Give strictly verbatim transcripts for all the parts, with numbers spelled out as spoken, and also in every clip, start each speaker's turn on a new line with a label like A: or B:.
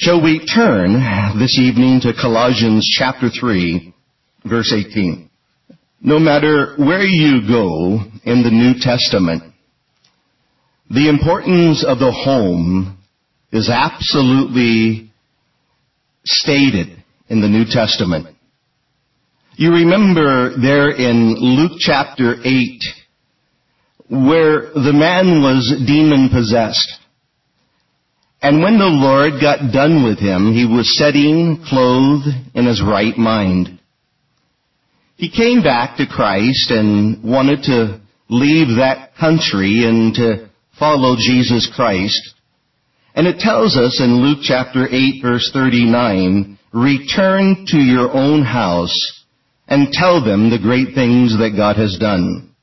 A: Shall we turn this evening to Colossians chapter three, verse eighteen? No matter where you go in the New Testament, the importance of the home is absolutely stated in the New Testament. You remember there in Luke chapter eight, where the man was demon-possessed. And when the Lord got done with him, he was sitting clothed in his right mind. He came back to Christ and wanted to leave that country and to follow Jesus Christ. And it tells us in Luke chapter eight, verse thirty-nine, return to your own house and tell them the great things that God has done.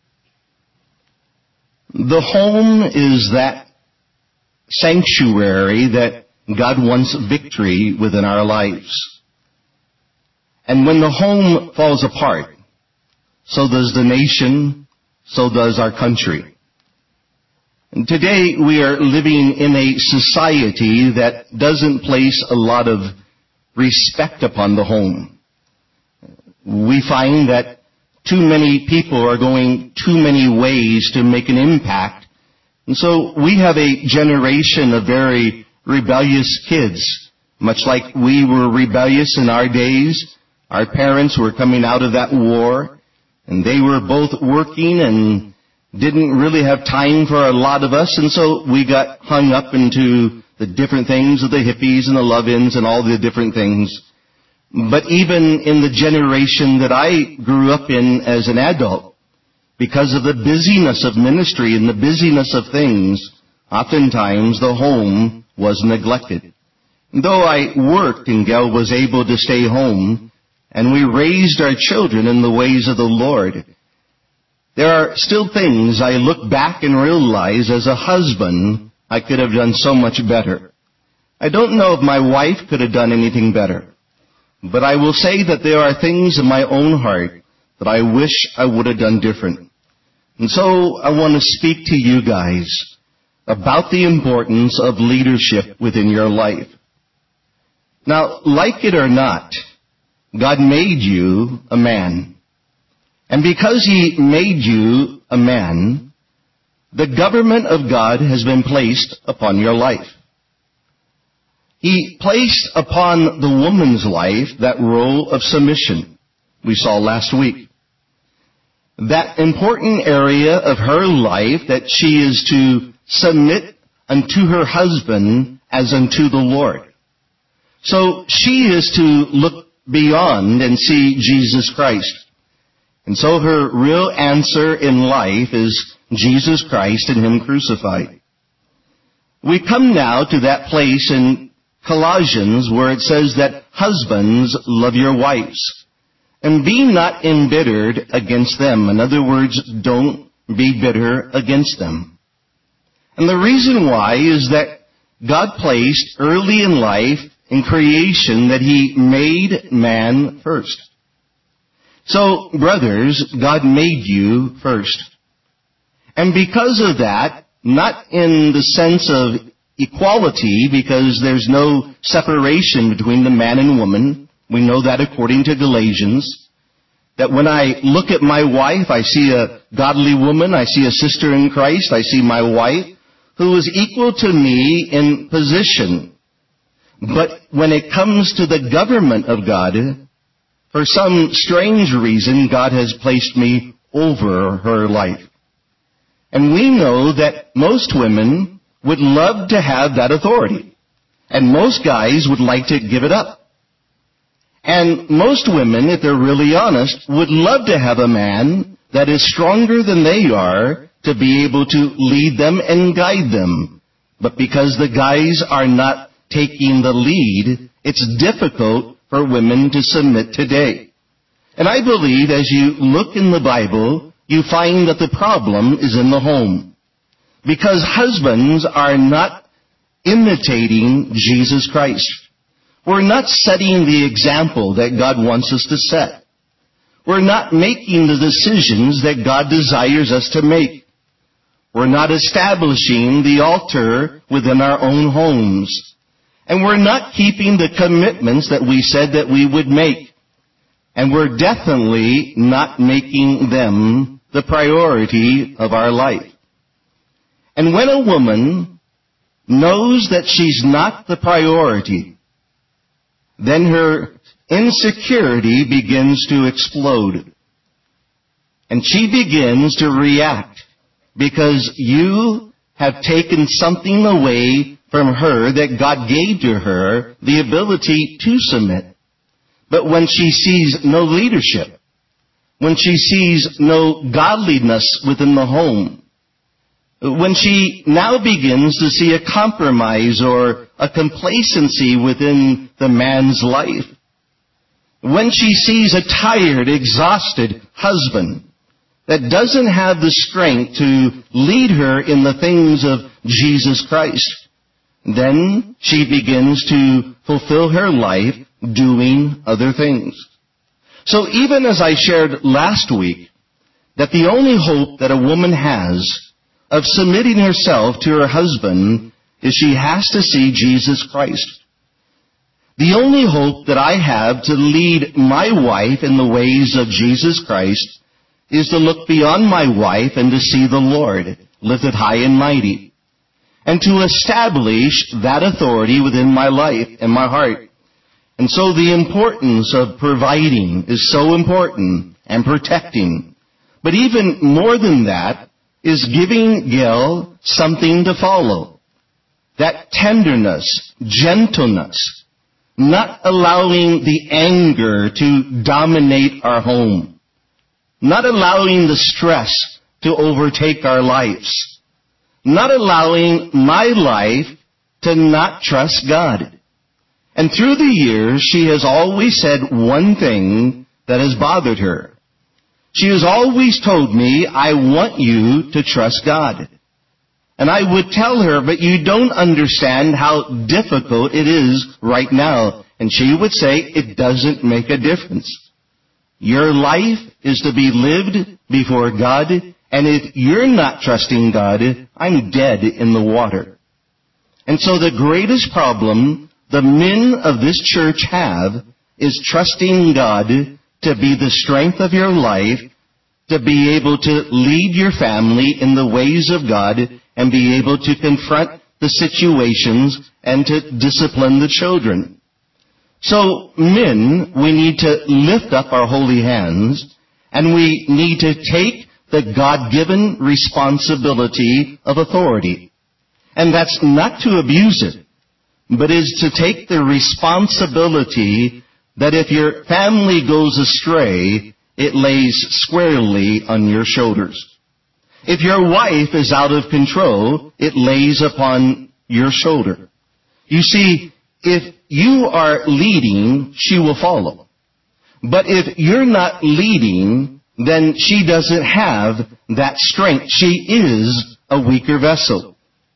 A: The home is that sanctuary that God wants victory within our lives. And when the home falls apart, so does the nation, so does our country. And today we are living in a society that doesn't place a lot of respect upon the home. We find that too many people are going too many ways to make an impact. And so we have a generation of very rebellious kids, much like we were rebellious in our days. Our parents were coming out of that war, and they were both working and didn't really have time for a lot of us, and so we got hung up into the different things of the hippies and the love-ins and all the different things. But even in the generation that I grew up in as an adult, because of the busyness of ministry and the busyness of things, oftentimes the home was neglected. Though I worked and Gail was able to stay home, and we raised our children in the ways of the Lord, there are still things I look back and realize as a husband I could have done so much better. I don't know if my wife could have done anything better, but I will say that there are things in my own heart that I wish I would have done different. And so I want to speak to you guys about the importance of leadership within your life. Now, like it or not, God made you a man. And because He made you a man, the government of God has been placed upon your life. He placed upon the woman's life that role of submission we saw last week. That important area of her life that she is to submit unto her husband as unto the Lord. So she is to look beyond and see Jesus Christ. And so her real answer in life is Jesus Christ and Him crucified. We come now to that place in Colossians where it says that husbands, love your wives. And be not embittered against them. In other words, don't be bitter against them. And the reason why is that God placed early in life, in creation, that He made man first. So, brothers, God made you first. And because of that, not in the sense of equality, because there's no separation between the man and woman. We know that according to Galatians. That when I look at my wife, I see a godly woman, I see a sister in Christ, I see my wife, who is equal to me in position. But when it comes to the government of God, for some strange reason, God has placed me over her life. And we know that most women would love to have that authority. And most guys would like to give it up. And most women, if they're really honest, would love to have a man that is stronger than they are to be able to lead them and guide them. But because the guys are not taking the lead, it's difficult for women to submit today. And I believe as you look in the Bible, you find that the problem is in the home. Because husbands are not imitating Jesus Christ. We're not setting the example that God wants us to set. We're not making the decisions that God desires us to make. We're not establishing the altar within our own homes. And we're not keeping the commitments that we said that we would make. And we're definitely not making them the priority of our life. And when a woman knows that she's not the priority, then her insecurity begins to explode. And she begins to react because you have taken something away from her that God gave to her, the ability to submit. But when she sees no leadership, when she sees no godliness within the home, when she now begins to see a compromise or a complacency within the man's life, when she sees a tired, exhausted husband that doesn't have the strength to lead her in the things of Jesus Christ, then she begins to fulfill her life doing other things. So even as I shared last week, that the only hope that a woman has of submitting herself to her husband is she has to see Jesus Christ. The only hope that I have to lead my wife in the ways of Jesus Christ is to look beyond my wife and to see the Lord lifted high and mighty, and to establish that authority within my life and my heart. And so the importance of providing is so important, and protecting. But even more than that is giving Gail something to follow. That tenderness, gentleness, not allowing the anger to dominate our home, not allowing the stress to overtake our lives, not allowing my life to not trust God. And through the years, she has always said one thing that has bothered her. She has always told me, I want you to trust God. And I would tell her, but you don't understand how difficult it is right now. And she would say, it doesn't make a difference. Your life is to be lived before God, and if you're not trusting God, I'm dead in the water. And so the greatest problem the men of this church have is trusting God to be the strength of your life, to be able to lead your family in the ways of God, and be able to confront the situations and to discipline the children. So, men, we need to lift up our holy hands, and we need to take the God-given responsibility of authority. And that's not to abuse it, but is to take the responsibility that if your family goes astray, it lays squarely on your shoulders. If your wife is out of control, it lays upon your shoulder. You see, if you are leading, she will follow. But if you're not leading, then she doesn't have that strength. She is a weaker vessel.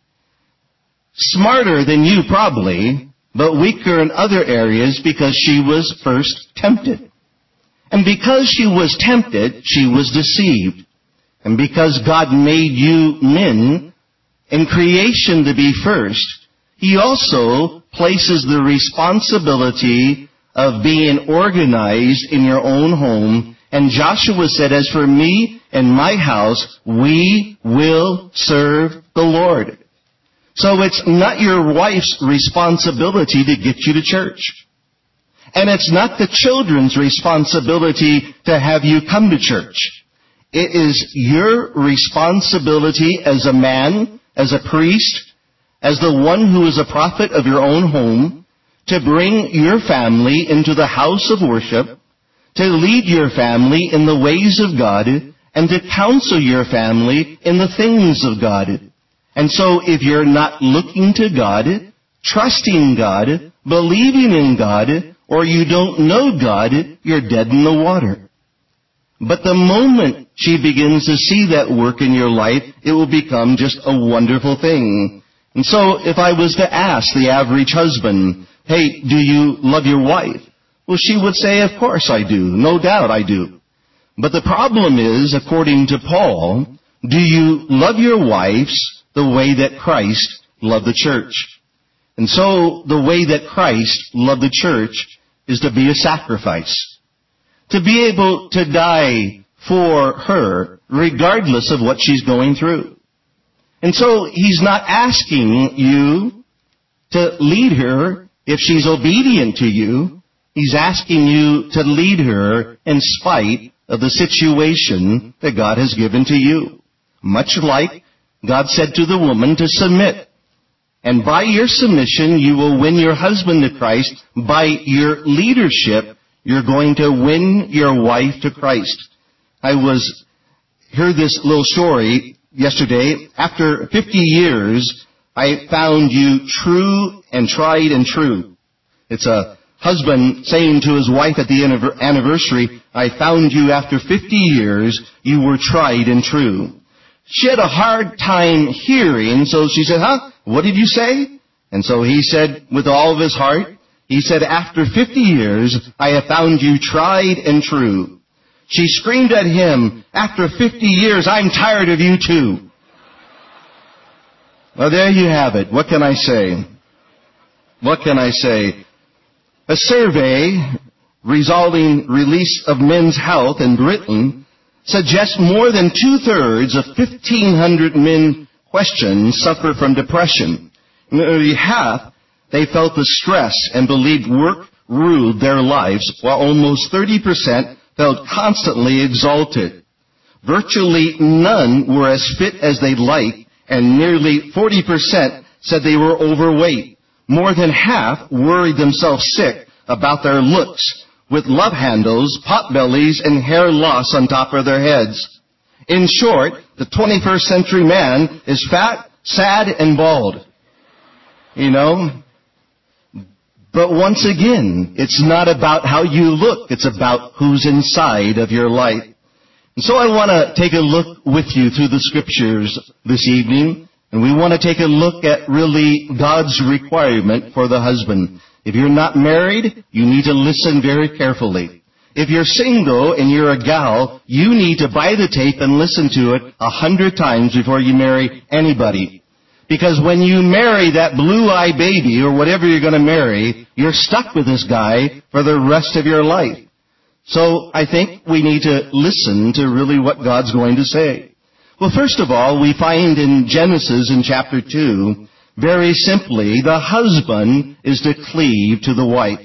A: Smarter than you probably, but weaker in other areas because she was first tempted. And because she was tempted, she was deceived. And because God made you men in creation to be first, He also places the responsibility of being organized in your own home. And Joshua said, as for me and my house, we will serve the Lord. So it's not your wife's responsibility to get you to church. And it's not the children's responsibility to have you come to church. It is your responsibility as a man, as a priest, as the one who is a prophet of your own home, to bring your family into the house of worship, to lead your family in the ways of God, and to counsel your family in the things of God. And so if you're not looking to God, trusting God, believing in God, or you don't know God, you're dead in the water. But the moment she begins to see that work in your life, it will become just a wonderful thing. And so if I was to ask the average husband, hey, do you love your wife? Well, she would say, of course I do. No doubt I do. But the problem is, according to Paul, do you love your wives the way that Christ loved the church? And so the way that Christ loved the church is to be a sacrifice, to be able to die for her regardless of what she's going through. And so he's not asking you to lead her if she's obedient to you. He's asking you to lead her in spite of the situation that God has given to you. Much like God said to the woman to submit. And by your submission, you will win your husband to Christ. By your leadership, you're going to win your wife to Christ. I was, heard this little story yesterday. After fifty years, I found you true and tried and true. It's a husband saying to his wife at the anniversary, I found you after fifty years, you were tried and true. She had a hard time hearing, so she said, huh? What did you say? And so he said, with all of his heart, he said, after fifty years, I have found you tried and true. She screamed at him, after fifty years, I'm tired of you too. Well, there you have it. What can I say? What can I say? A survey resolving release of men's health in Britain suggests more than two-thirds of fifteen hundred men questioned suffer from depression. Nearly half, they felt the stress and believed work ruled their lives, while almost thirty percent felt constantly exalted. Virtually none were as fit as they'd like, and nearly forty percent said they were overweight. More than half worried themselves sick about their looks, with love handles, pot bellies, and hair loss on top of their heads. In short, the twenty-first century man is fat, sad, and bald. You know? But once again, it's not about how you look. It's about who's inside of your life. And so I want to take a look with you through the scriptures this evening. And we want to take a look at really God's requirement for the husband. If you're not married, you need to listen very carefully. If you're single and you're a gal, you need to buy the tape and listen to it a hundred times before you marry anybody. Because when you marry that blue-eyed baby or whatever you're going to marry, you're stuck with this guy for the rest of your life. So I think we need to listen to really what God's going to say. Well, first of all, we find in Genesis in chapter two, very simply, the husband is to cleave to the wife.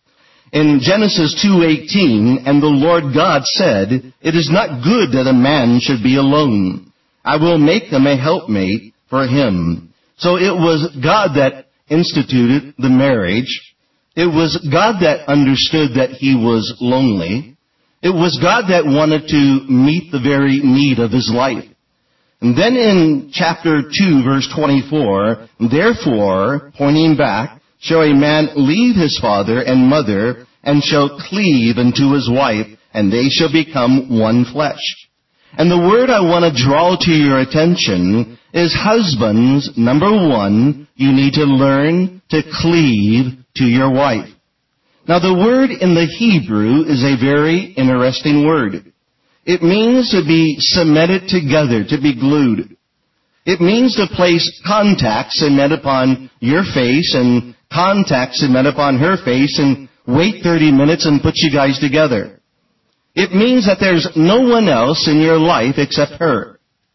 A: In Genesis two eighteen, and the Lord God said, it is not good that a man should be alone. I will make him a helpmate for him. So it was God that instituted the marriage. It was God that understood that he was lonely. It was God that wanted to meet the very need of his life. And then in chapter two, verse twenty-four, therefore, pointing back, shall a man leave his father and mother, and shall cleave unto his wife, and they shall become one flesh. And the word I want to draw to your attention is husbands, number one, you need to learn to cleave to your wife. Now the word in the Hebrew is a very interesting word. It means to be cemented together, to be glued. It means to place contact cement upon your face and contact cement upon her face and wait thirty minutes and put you guys together. It means that there's no one else in your life except her.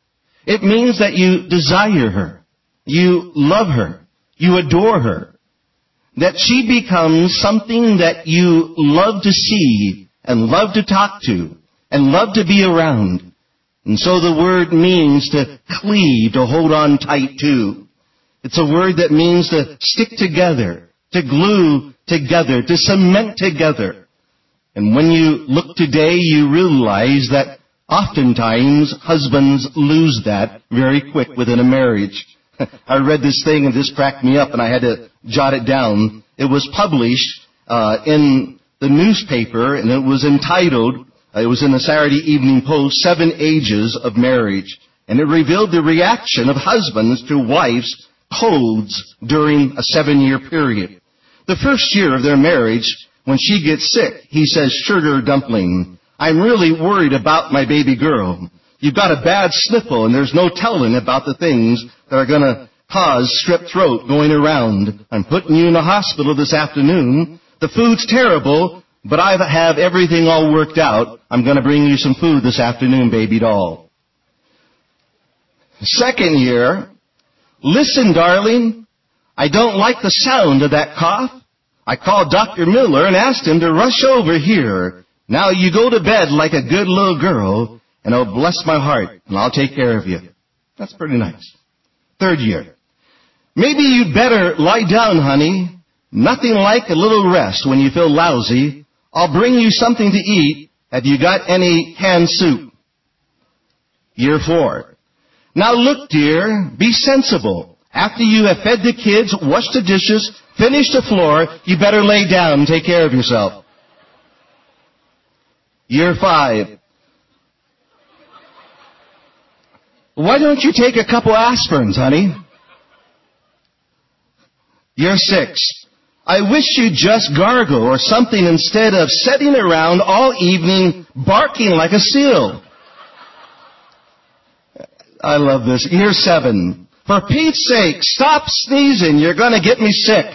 A: It means that you desire her. You love her. You adore her. That she becomes something that you love to see and love to talk to and love to be around. And so the word means to cleave, to hold on tight to. It's a word that means to stick together, to glue together, to cement together. And when you look today, you realize that oftentimes husbands lose that very quick within a marriage. I read this thing and this cracked me up and I had to jot it down. It was published uh, in the newspaper and it was entitled, uh, it was in the Saturday Evening Post, Seven Ages of Marriage. And it revealed the reaction of husbands to wives' codes during a seven-year period. The first year of their marriage, when she gets sick, he says, sugar dumpling, I'm really worried about my baby girl. You've got a bad sniffle and there's no telling about the things that are going to cause strep throat going around. I'm putting you in the hospital this afternoon. The food's terrible, but I have everything all worked out. I'm going to bring you some food this afternoon, baby doll. Second year, listen, darling, I don't like the sound of that cough. I called Doctor Miller and asked him to rush over here. Now you go to bed like a good little girl, and oh, bless my heart, and I'll take care of you. That's pretty nice. Third year, maybe you'd better lie down, honey. Nothing like a little rest when you feel lousy. I'll bring you something to eat. Have you got any canned soup? Year four. Now look, dear, be sensible. After you have fed the kids, washed the dishes, finished the floor, you better lay down and take care of yourself. Year five. Why don't you take a couple aspirins, honey? Year six. I wish you'd just gargle or something instead of sitting around all evening barking like a seal. I love this. Year seven. For Pete's sake, stop sneezing. You're going to get me sick.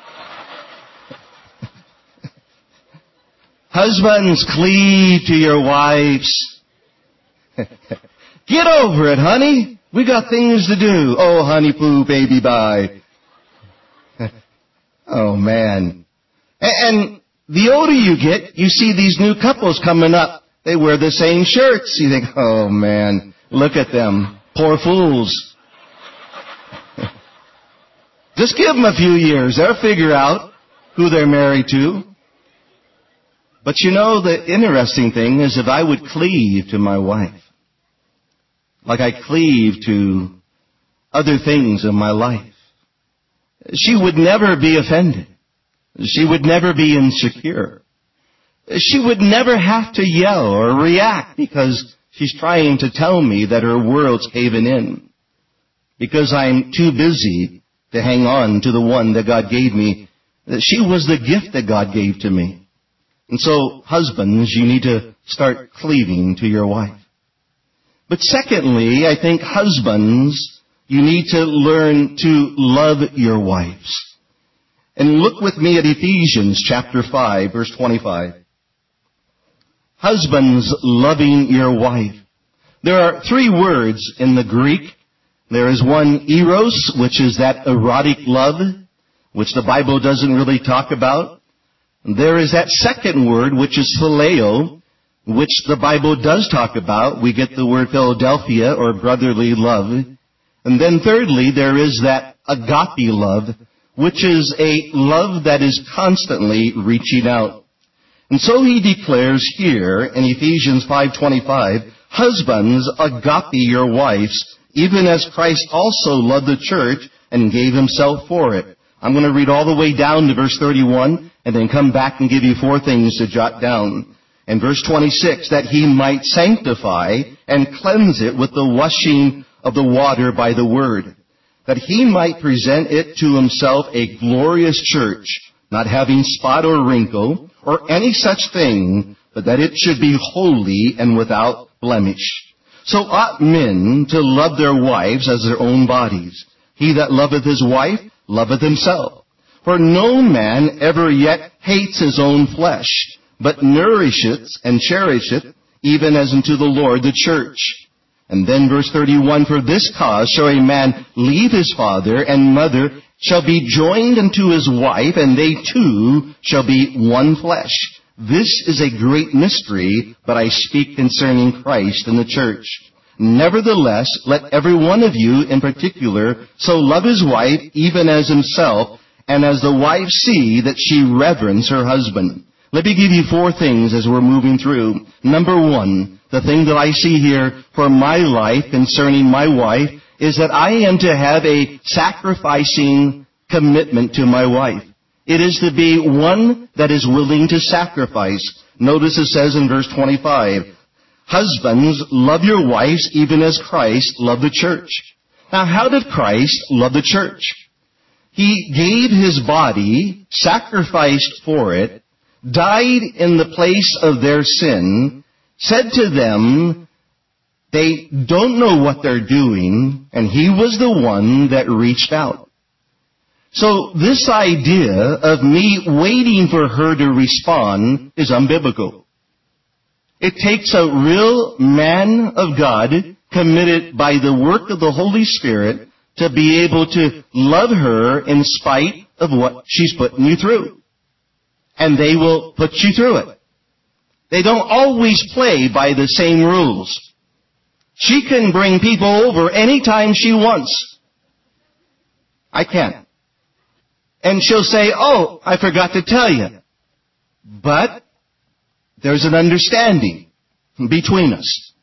A: Husbands, cleave to your wives. Get over it, honey. We got things to do. Oh, honey, poo, baby, bye. Oh, man. And the older you get, you see these new couples coming up. They wear the same shirts. You think, oh, man, look at them. Poor fools. Just give them a few years. They'll figure out who they're married to. But you know, the interesting thing is if I would cleave to my wife, like I cleave to other things in my life, she would never be offended. She would never be insecure. She would never have to yell or react because she's trying to tell me that her world's caving in. Because I'm too busy to hang on to the one that God gave me. She was the gift that God gave to me. And so, husbands, you need to start cleaving to your wife. But secondly, I think husbands, you need to learn to love your wives. And look with me at Ephesians chapter five, verse twenty-five. Husbands, loving your wife. There are three words in the Greek. There is one, eros, which is that erotic love, which the Bible doesn't really talk about. There is that second word, which is phileo, which the Bible does talk about. We get the word Philadelphia, or brotherly love. And then thirdly, there is that agape love, which is a love that is constantly reaching out. And so he declares here in Ephesians five twenty-five, husbands, agape your wives, even as Christ also loved the church and gave himself for it. I'm going to read all the way down to verse thirty-one and then come back and give you four things to jot down. In verse twenty-six, that he might sanctify and cleanse it with the washing of the water by the word, that he might present it to himself a glorious church, not having spot or wrinkle or any such thing, but that it should be holy and without blemish. So ought men to love their wives as their own bodies. He that loveth his wife loveth himself. For no man ever yet hates his own flesh, but nourisheth and cherisheth, even as unto the Lord the church. And then verse thirty-one, for this cause shall a man leave his father and mother, shall be joined unto his wife, and they two shall be one flesh. This is a great mystery, but I speak concerning Christ and the church. Nevertheless, let every one of you in particular so love his wife even as himself, and as the wife see that she reverence her husband. Let me give you four things as we're moving through. Number one, the thing that I see here for my life concerning my wife is that I am to have a sacrificing commitment to my wife. It is to be one that is willing to sacrifice. Notice it says in verse twenty-five, husbands, love your wives even as Christ loved the church. Now, how did Christ love the church? He gave his body, sacrificed for it, died in the place of their sin, said to them, They don't know what they're doing, and he was the one that reached out. So this idea of me waiting for her to respond is unbiblical. It takes a real man of God committed by the work of the Holy Spirit to be able to love her in spite of what she's putting you through. And they will put you through it. They don't always play by the same rules. She can bring people over anytime she wants. I can't. And she'll say, oh, I forgot to tell you. But there's an understanding between us.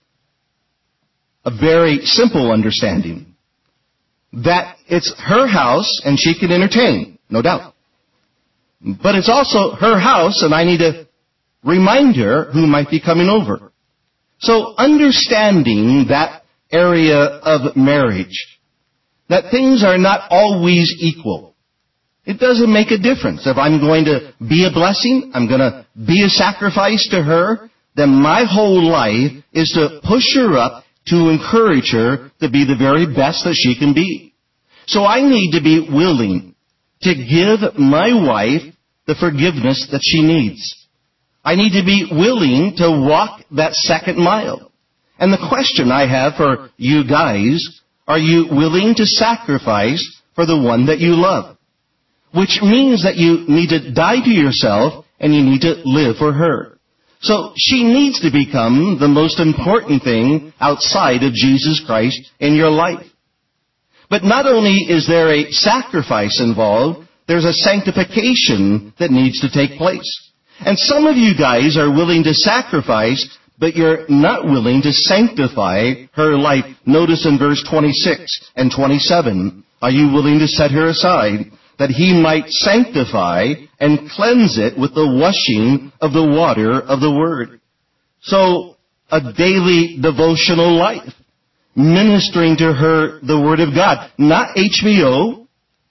A: A very simple understanding. That it's her house and she can entertain, no doubt. But it's also her house and I need to remind her who might be coming over. So understanding that area of marriage, that things are not always equal. It doesn't make a difference. If I'm going to be a blessing, I'm going to be a sacrifice to her, then my whole life is to push her up, to encourage her to be the very best that she can be. So I need to be willing to give my wife the forgiveness that she needs. I need to be willing to walk that second mile. And the question I have for you guys, are you willing to sacrifice for the one that you love? Which means that you need to die to yourself and you need to live for her. So she needs to become the most important thing outside of Jesus Christ in your life. But not only is there a sacrifice involved, there's a sanctification that needs to take place. And some of you guys are willing to sacrifice, but you're not willing to sanctify her life. Notice in verse twenty-six and twenty-seven, are you willing to set her aside, that he might sanctify and cleanse it with the washing of the water of the Word? So, a daily devotional life, ministering to her the Word of God. Not H B O,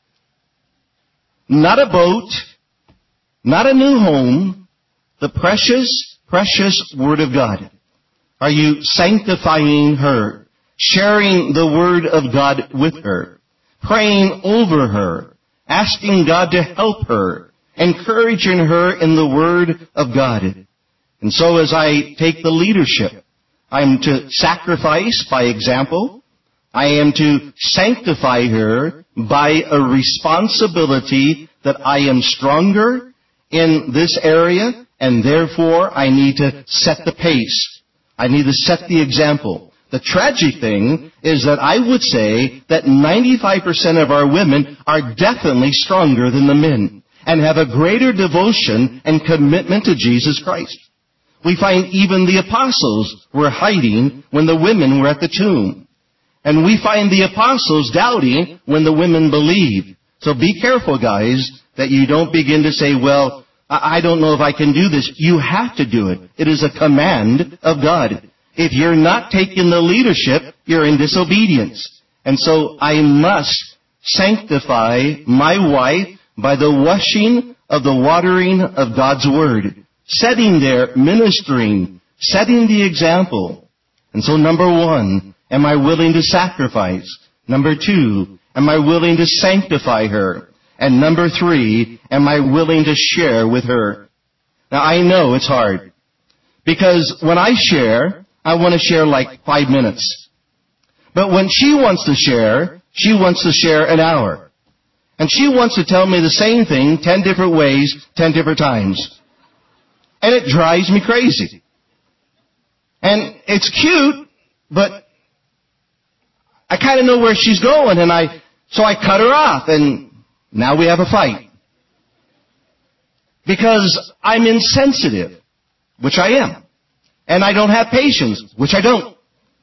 A: not a boat, not a new home, the precious, precious Word of God. Are you sanctifying her, sharing the Word of God with her, praying over her, asking God to help her, encouraging her in the Word of God? And so as I take the leadership, I am to sacrifice by example. I am to sanctify her by a responsibility that I am stronger in this area, and therefore I need to set the pace. I need to set the example. The tragic thing is that I would say that ninety-five percent of our women are definitely stronger than the men and have a greater devotion and commitment to Jesus Christ. We find even the apostles were hiding when the women were at the tomb. And we find the apostles doubting when the women believed. So be careful, guys, that you don't begin to say, well, I don't know if I can do this. You have to do it. It is a command of God. If you're not taking the leadership, you're in disobedience. And so I must sanctify my wife by the washing of the watering of God's Word. Setting there, ministering, setting the example. And so number one, am I willing to sacrifice? Number two, am I willing to sanctify her? And number three, am I willing to share with her? Now I know it's hard. Because when I share, I want to share like five minutes. But when she wants to share, she wants to share an hour. And she wants to tell me the same thing ten different ways, ten different times. And it drives me crazy. And it's cute, but I kind of know where she's going, and I, so I cut her off, and now we have a fight. Because I'm insensitive, which I am. And I don't have patience, which I don't.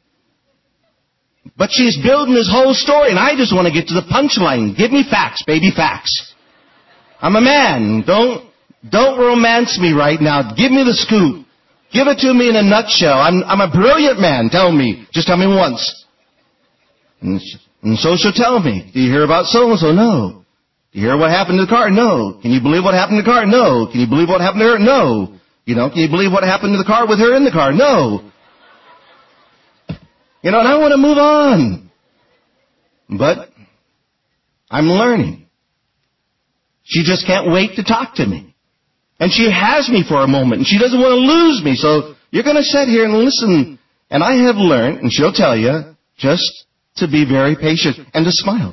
A: But she's building this whole story, and I just want to get to the punchline. Give me facts, baby, facts. I'm a man. Don't, don't romance me right now. Give me the scoop. Give it to me in a nutshell. I'm, I'm a brilliant man. Tell me. Just tell me once. And, and so she'll tell me. Do you hear about so-and-so? No. Do you hear what happened to the car? No. Can you believe what happened to the car? No. Can you believe what happened to her? No. You know, can you believe what happened to the car with her in the car? No. You know, and I want to move on. But I'm learning. She just can't wait to talk to me. And she has me for a moment, and she doesn't want to lose me. So you're going to sit here and listen. And I have learned, and she'll tell you, just to be very patient and to smile.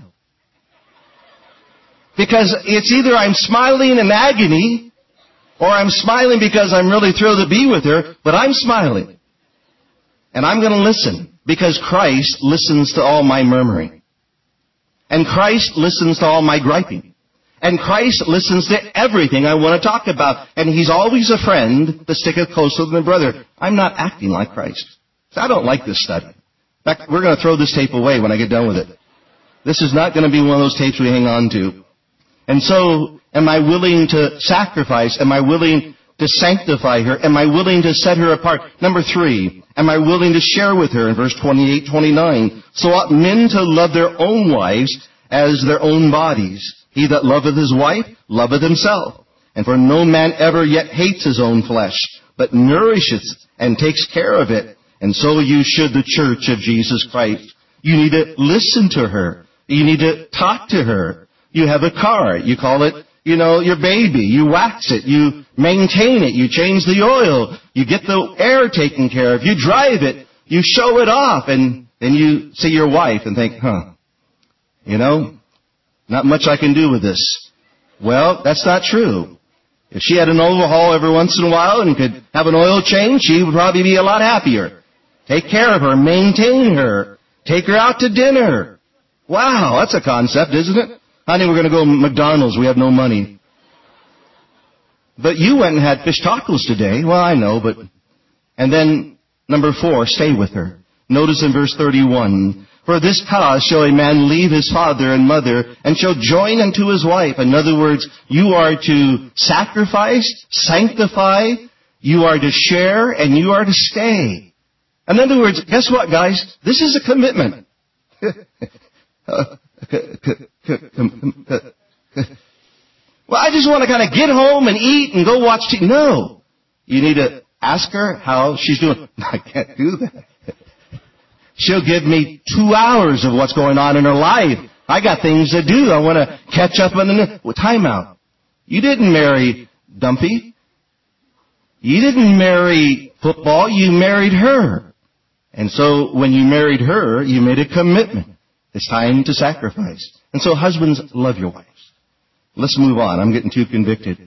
A: Because it's either I'm smiling in agony, or I'm smiling because I'm really thrilled to be with her, but I'm smiling. And I'm going to listen, because Christ listens to all my murmuring. And Christ listens to all my griping. And Christ listens to everything I want to talk about. And He's always a friend that sticketh closer than a brother. I'm not acting like Christ. I don't like this study. In fact, we're going to throw this tape away when I get done with it. This is not going to be one of those tapes we hang on to. And so, am I willing to sacrifice? Am I willing to sanctify her? Am I willing to set her apart? Number three, am I willing to share with her in verse twenty-eight, twenty-nine? So ought men to love their own wives as their own bodies. He that loveth his wife loveth himself. And for no man ever yet hates his own flesh, but nourisheth and takes care of it. And so you should the church of Jesus Christ. You need to listen to her. You need to talk to her. You have a car. You call it, you know, your baby. You wax it. You maintain it. You change the oil. You get the air taken care of. You drive it. You show it off. And then you see your wife and think, huh, you know, not much I can do with this. Well, that's not true. If she had an overhaul every once in a while and could have an oil change, she would probably be a lot happier. Take care of her. Maintain her. Take her out to dinner. Wow, that's a concept, isn't it? Honey, we're going to go to McDonald's. We have no money. But you went and had fish tacos today. Well, I know, but... And then, number four, stay with her. Notice in verse thirty-one, for this cause shall a man leave his father and mother, and shall join unto his wife. In other words, you are to sacrifice, sanctify, you are to share, and you are to stay. In other words, guess what, guys? This is a commitment. Well, I just want to kind of get home and eat and go watch T V. No. You need to ask her how she's doing. I can't do that. She'll give me two hours of what's going on in her life. I got things to do. I want to catch up on the... Well, time out. You didn't marry Dumpy. You didn't marry football. You married her. And so when you married her, you made a commitment. It's time to sacrifice. And so husbands, love your wives. Let's move on. I'm getting too convicted.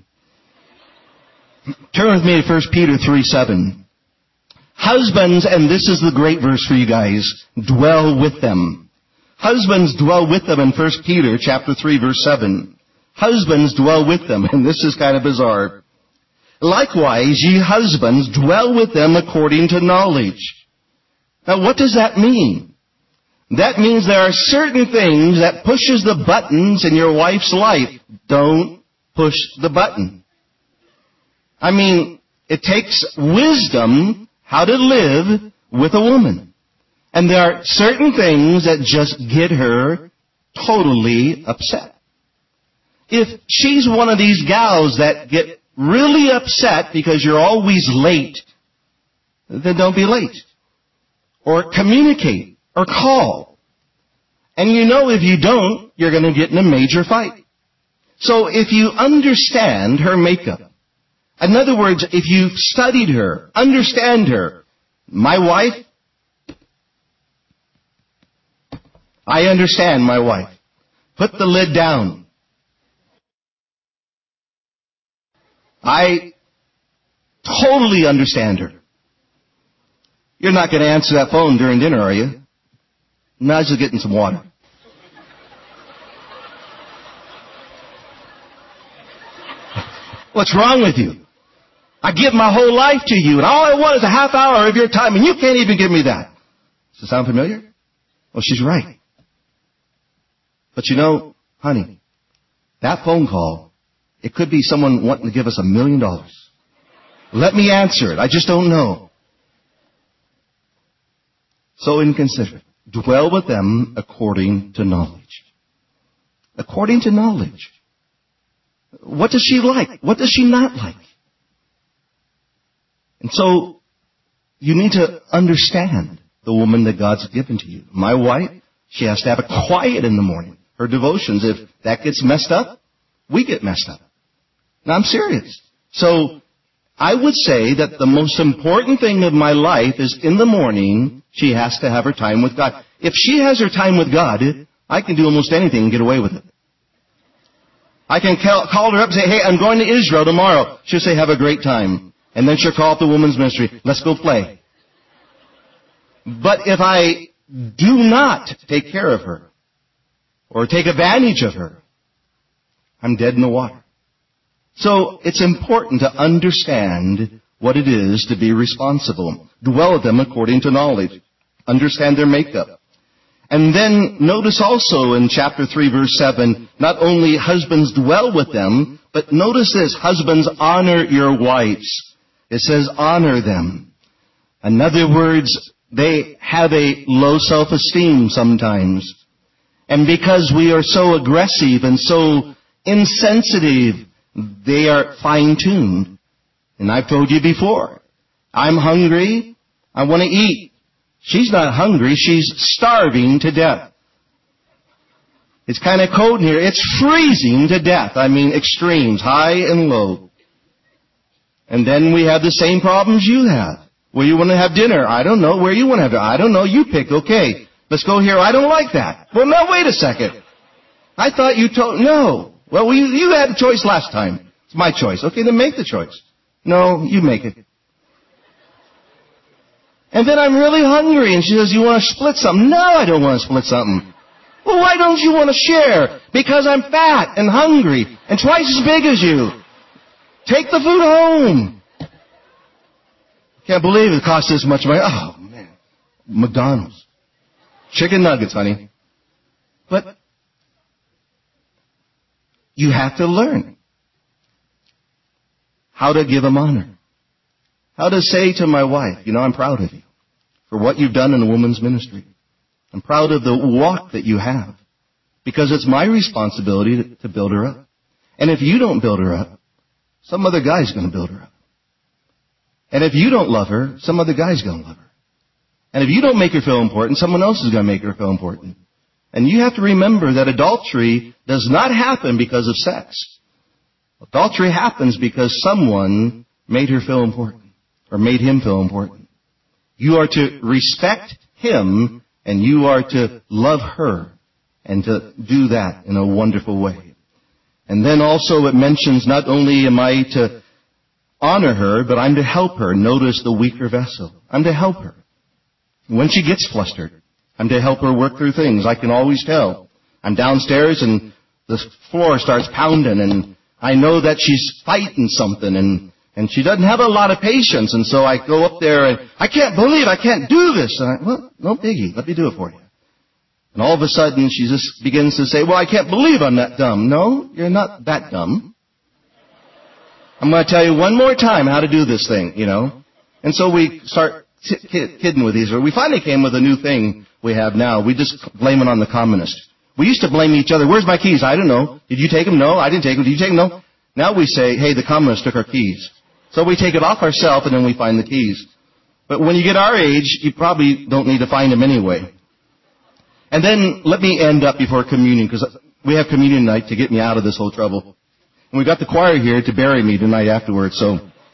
A: Turn with me to First Peter three seven. Husbands, and this is the great verse for you guys, dwell with them. Husbands, dwell with them in First Peter chapter three, verse seven. Husbands, dwell with them. And this is kind of bizarre. Likewise, ye husbands, dwell with them according to knowledge. Now, what does that mean? That means there are certain things that pushes the buttons in your wife's life. Don't push the button. I mean, it takes wisdom how to live with a woman. And there are certain things that just get her totally upset. If she's one of these gals that get really upset because you're always late, then don't be late. Or communicate. Or call. And you know if you don't, you're going to get in a major fight. So if you understand her makeup, in other words, if you've studied her, understand her, my wife, I understand my wife. Put the lid down. I totally understand her. You're not going to answer that phone during dinner, are you? No, I was just getting some water. What's wrong with you? I give my whole life to you, and all I want is a half hour of your time, and you can't even give me that. Does it sound familiar? Well, she's right. But you know, honey, that phone call, it could be someone wanting to give us a million dollars. Let me answer it. I just don't know. So inconsiderate. Dwell with them according to knowledge. According to knowledge. What does she like? What does she not like? And so, you need to understand. the woman that God's given to you. My wife, she has to have a quiet in the morning. Her devotions, if that gets messed up, we get messed up. Now, I'm serious. So, I would say that the most important thing of my life is in the morning, she has to have her time with God. If she has her time with God, I can do almost anything and get away with it. I can call her up and say, hey, I'm going to Israel tomorrow. She'll say, have a great time. And then she'll call up the women's ministry. Let's go play. But if I do not take care of her or take advantage of her, I'm dead in the water. So it's important to understand what it is to be responsible. Dwell with them according to knowledge. Understand their makeup. And then notice also in chapter three, verse seven, not only husbands dwell with them, but notice this, husbands honor your wives. It says honor them. In other words, they have a low self-esteem sometimes. And because we are so aggressive and so insensitive, they are fine-tuned. And I've told you before, I'm hungry, I want to eat. She's not hungry, she's starving to death. It's kind of cold in here. It's freezing to death. I mean, extremes, high and low. And then we have the same problems you have. Where you want to have dinner? I don't know. Where you want to have dinner? I don't know. You pick. Okay. Let's go here. I don't like that. Well, no, wait a second. I thought you told... No. Well, we, you had a choice last time. It's my choice. Okay, then make the choice. No, you make it. And then I'm really hungry, and she says, you want to split something? No, I don't want to split something. Well, why don't you want to share? Because I'm fat and hungry and twice as big as you. Take the food home. Can't believe it cost this much money. Oh, man. McDonald's. Chicken nuggets, honey. But you have to learn how to give them honor. How to say to my wife, you know, I'm proud of you for what you've done in the women's ministry. I'm proud of the walk that you have because it's my responsibility to, to build her up. And if you don't build her up, some other guy's going to build her up. And if you don't love her, some other guy's going to love her. And if you don't make her feel important, someone else is going to make her feel important. And you have to remember that adultery does not happen because of sex. Adultery happens because someone made her feel important or made him feel important. You are to respect him and you are to love her and to do that in a wonderful way. And then also it mentions not only am I to honor her, but I'm to help her. Notice the weaker vessel. I'm to help her. When she gets flustered, I'm to help her work through things. I can always tell. I'm downstairs and the floor starts pounding and I know that she's fighting something and, and she doesn't have a lot of patience. And so I go up there and I can't believe I can't do this. And I, well, no biggie. Let me do it for you. And all of a sudden she just begins to say, well, I can't believe I'm that dumb. No, you're not that dumb. I'm going to tell you one more time how to do this thing, you know. And so we start t- kidding with these. We finally came with a new thing we have now. We just blame it on the communists. We used to blame each other. Where's my keys? I don't know. Did you take them? No, I didn't take them. Did you take them? No. Now we say, hey, the communists took our keys. So we take it off ourselves and then we find the keys. But when you get our age, you probably don't need to find them anyway. And then let me end up before communion because we have communion night to get me out of this whole trouble. And we got the choir here to bury me tonight afterwards. So,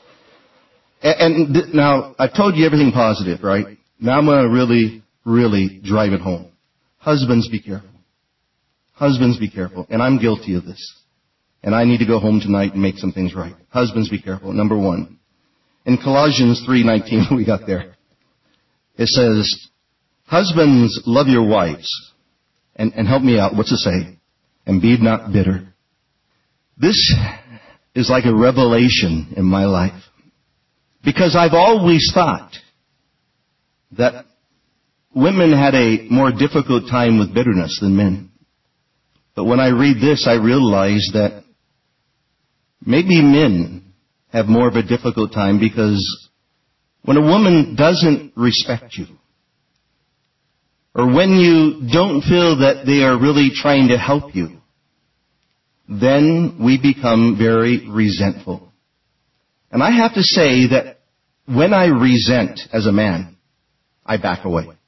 A: and, and th- now I've told you everything positive, right? Now I'm going to really, really drive it home. Husbands, be careful. Husbands, be careful. And I'm guilty of this. And I need to go home tonight and make some things right. Husbands, be careful. Number one, in Colossians three nineteen, we got there. It says, husbands, love your wives. And, and help me out. What's it say? And be not bitter. This is like a revelation in my life. Because I've always thought that women had a more difficult time with bitterness than men. But when I read this, I realize that maybe men have more of a difficult time because when a woman doesn't respect you, or when you don't feel that they are really trying to help you, then we become very resentful. And I have to say that when I resent as a man, I back away.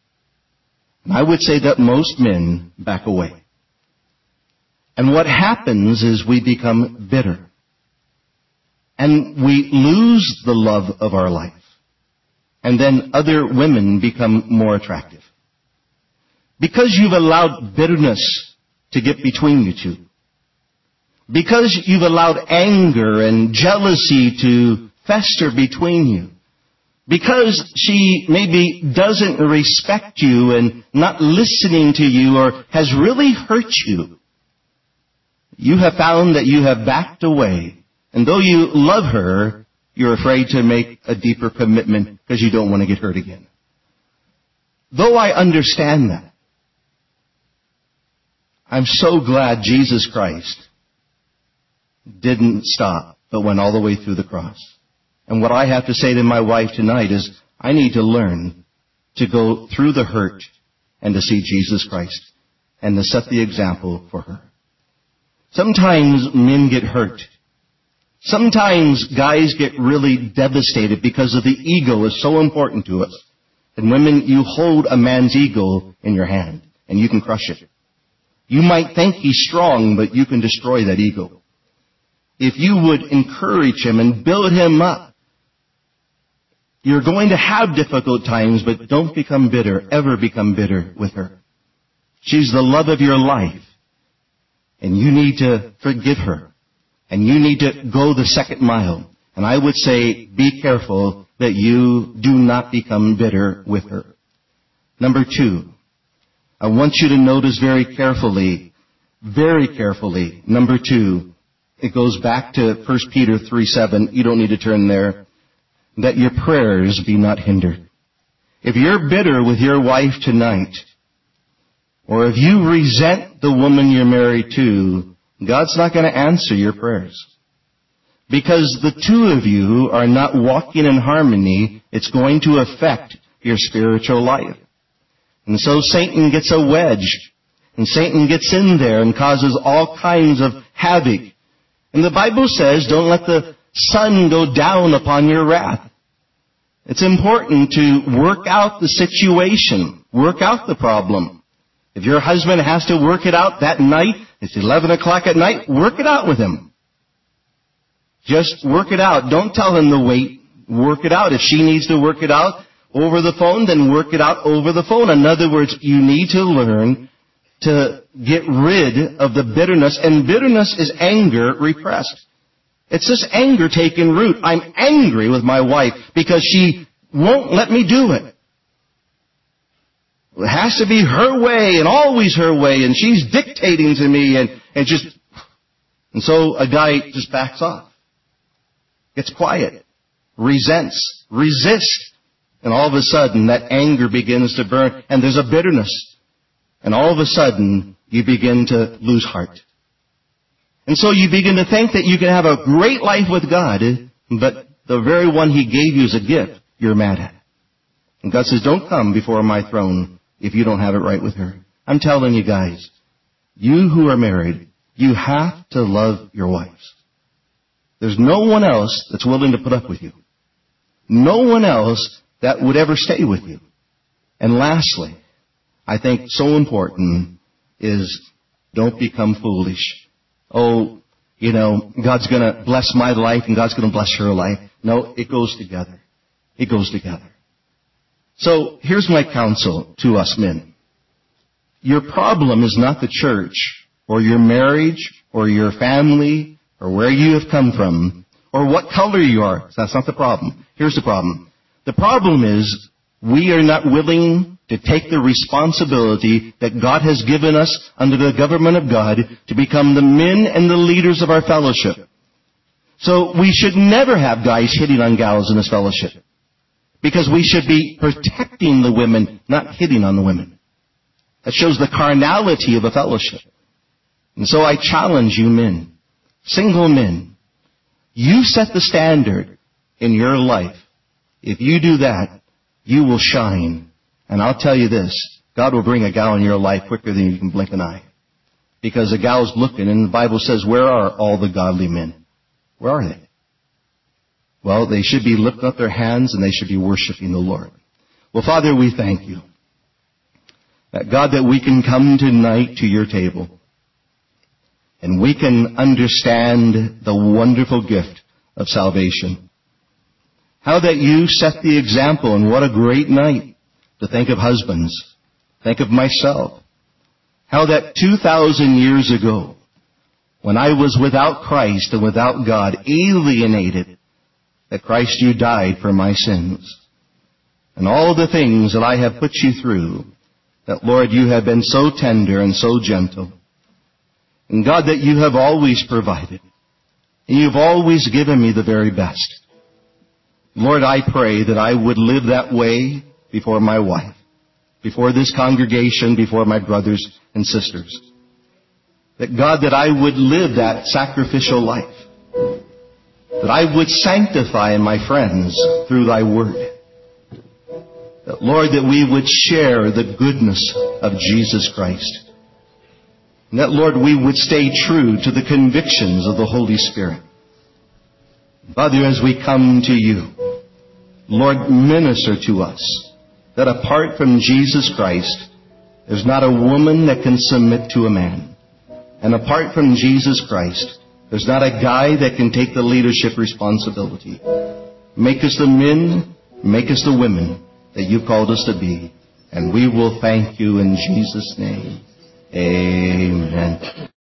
A: And I would say that most men back away. And what happens is we become bitter. And we lose the love of our life. And then other women become more attractive. Because you've allowed bitterness to get between you two. Because you've allowed anger and jealousy to fester between you. Because she maybe doesn't respect you and not listening to you or has really hurt you. You have found that you have backed away. And though you love her, you're afraid to make a deeper commitment because you don't want to get hurt again. Though I understand that, I'm so glad Jesus Christ didn't stop, but went all the way through the cross. And what I have to say to my wife tonight is, I need to learn to go through the hurt and to see Jesus Christ and to set the example for her. Sometimes men get hurt. Sometimes guys get really devastated because of the ego is so important to us. And women, you hold a man's ego in your hand and you can crush it. You might think he's strong, but you can destroy that ego. If you would encourage him and build him up, you're going to have difficult times, but don't become bitter, ever become bitter with her. She's the love of your life, and you need to forgive her, and you need to go the second mile. And I would say, be careful that you do not become bitter with her. Number two, I want you to notice very carefully, very carefully, number two, it goes back to First Peter three seven. You don't need to turn there. That your prayers be not hindered. If you're bitter with your wife tonight, or if you resent the woman you're married to, God's not going to answer your prayers. Because the two of you are not walking in harmony, it's going to affect your spiritual life. And so Satan gets a wedge, and Satan gets in there and causes all kinds of havoc. And the Bible says, don't let the sun go down upon your wrath. It's important to work out the situation, work out the problem. If your husband has to work it out that night, it's eleven o'clock at night, work it out with him. Just work it out. Don't tell him to wait. Work it out. If she needs to work it out over the phone, then work it out over the phone. In other words, you need to learn to get rid of the bitterness. And bitterness is anger repressed. It's this anger taking root. I'm angry with my wife because she won't let me do it. It has to be her way and always her way, and she's dictating to me, and, and just, and so a guy just backs off. Gets quiet. Resents. Resists. And all of a sudden, that anger begins to burn, and there's a bitterness. And all of a sudden, you begin to lose heart. And so you begin to think that you can have a great life with God, but the very one He gave you as a gift, you're mad at. And God says, don't come before my throne if you don't have it right with her. I'm telling you guys, you who are married, you have to love your wives. There's no one else that's willing to put up with you. No one else that would ever stay with you. And lastly, I think so important is don't become foolish. Oh, you know, God's going to bless my life and God's going to bless her life. No, it goes together. It goes together. So here's my counsel to us men. Your problem is not the church or your marriage or your family or where you have come from or what color you are. That's not the problem. Here's the problem. The problem is we are not willing to take the responsibility that God has given us under the government of God to become the men and the leaders of our fellowship. So we should never have guys hitting on gals in this fellowship. Because we should be protecting the women, not hitting on the women. That shows the carnality of a fellowship. And so I challenge you men, single men, you set the standard in your life. If you do that, you will shine. And I'll tell you this, God will bring a gal in your life quicker than you can blink an eye. Because the gal's looking, and the Bible says, where are all the godly men? Where are they? Well, they should be lifting up their hands and they should be worshiping the Lord. Well, Father, we thank you. That God, that we can come tonight to your table and we can understand the wonderful gift of salvation. How that you set the example, and what a great night to think of husbands, think of myself. How that two thousand years ago, when I was without Christ and without God, alienated, that Christ, you died for my sins. And all the things that I have put you through, that, Lord, you have been so tender and so gentle. And God, that you have always provided. And you've always given me the very best. Lord, I pray that I would live that way before my wife, before this congregation, before my brothers and sisters. That, God, that I would live that sacrificial life. That I would sanctify my friends through thy word. That, Lord, that we would share the goodness of Jesus Christ. And that, Lord, we would stay true to the convictions of the Holy Spirit. Father, as we come to you, Lord, minister to us that apart from Jesus Christ, there's not a woman that can submit to a man. And apart from Jesus Christ, there's not a guy that can take the leadership responsibility. Make us the men, make us the women that you've called us to be. And we will thank you in Jesus' name. Amen.